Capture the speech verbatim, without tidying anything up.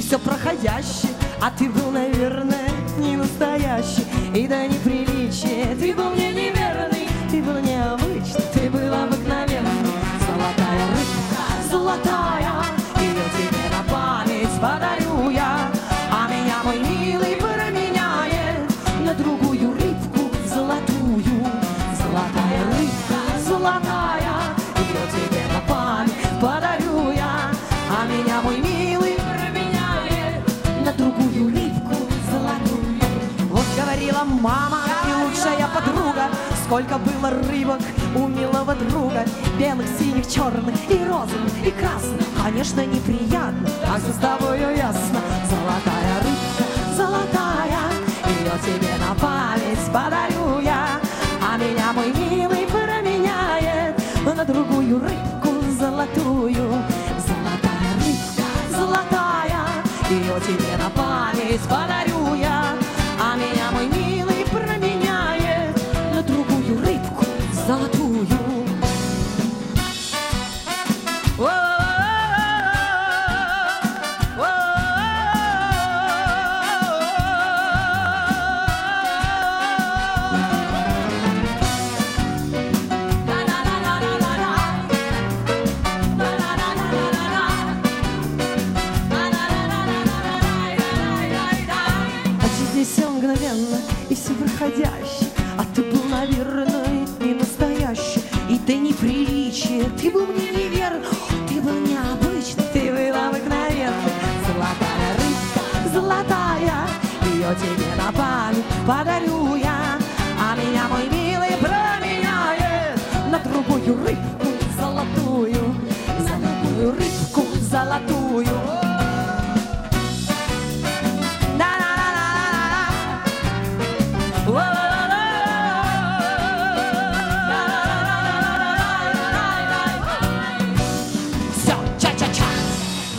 все проходящий, а ты был, наверное, не настоящий. И до неприличия ты был мне неверный, ты был необычный, ты был обыкновенный. Золотая рыбка, золотая, ее тебе на память подарю я. А меня мой милый променяет на другую рыбку золотую. Золотая рыбка, золотая, ее тебе на память подарю я. А меня мой милый променяет на другую рыбку золотую. Вот говорила мама и лучшая подруга, сколько было рыбок у милого друга. Белых, синих, черных и розовых, и красных. Конечно, неприятно, а все с тобою ясно. Золотая рыбка, золотая, ее тебе на память подарю я. А меня мой милый променяет на другую рыбку золотую. Золотая рыбка, золотая, ее тебе на память подарю я. А меня мой милый променяет на другую рыбку золотую. Мгновенно и все проходящий, а ты был, наверное, не настоящий. И до неприличия ты был мне неверный, ты был необычный, ты был обыкновенный. Золотая рыбка, золотая, ее тебе на память подарю я. А меня мой милый променяет на другую рыбку золотую, за другую рыбку золотую.